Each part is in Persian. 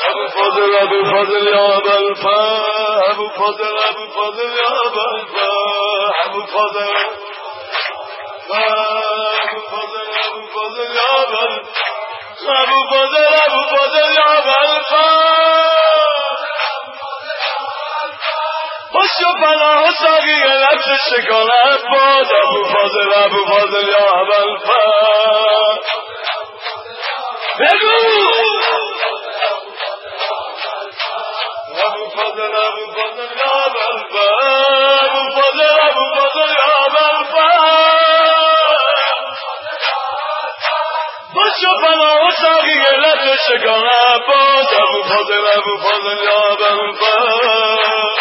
ابو فاضل ابو فاضل یا ابوالفضل ابو فاضل ابو فاضل یا ابوالفضل ابو فاضل ابو فاضل ابو فاضل یا ابوالفضل ابو فاضل ابو فاضل یا ابوالفضل خوش و پناه و ساقی لبس شکان عباس ابو فاضل یا ابوالفضل بگو ابو فاضل یا ابوالفضل ابو فاضل یا ابوالفضل خوش و پناه و ساقی لبس شکان عباس ابو فاضل یا ابوالفضل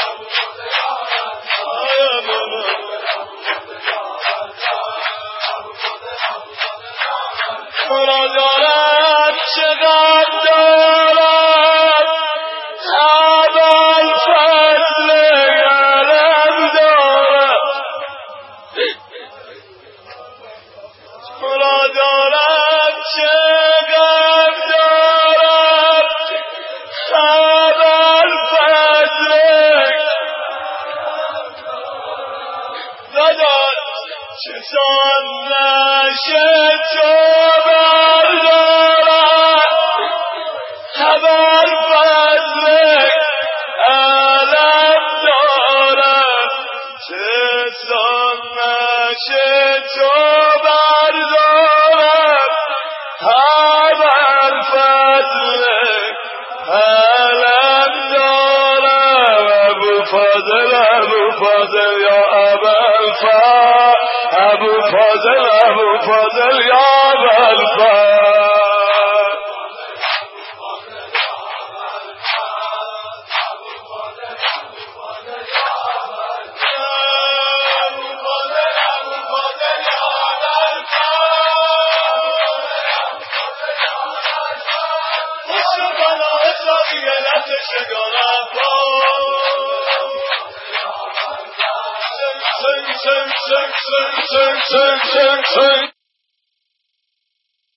مرا دارد چقدر دارد ابوالفضل علم دارد مرا دارد چقدر دارد ابوالفضل نداد چشان نشه تو بردارد ابوالفضل علم دارد چشان نشه تو بردارد ابوالفضل علم دارد ابو فاضل یا ابوالفضل ابو فاضل یا ابوالفضل Sing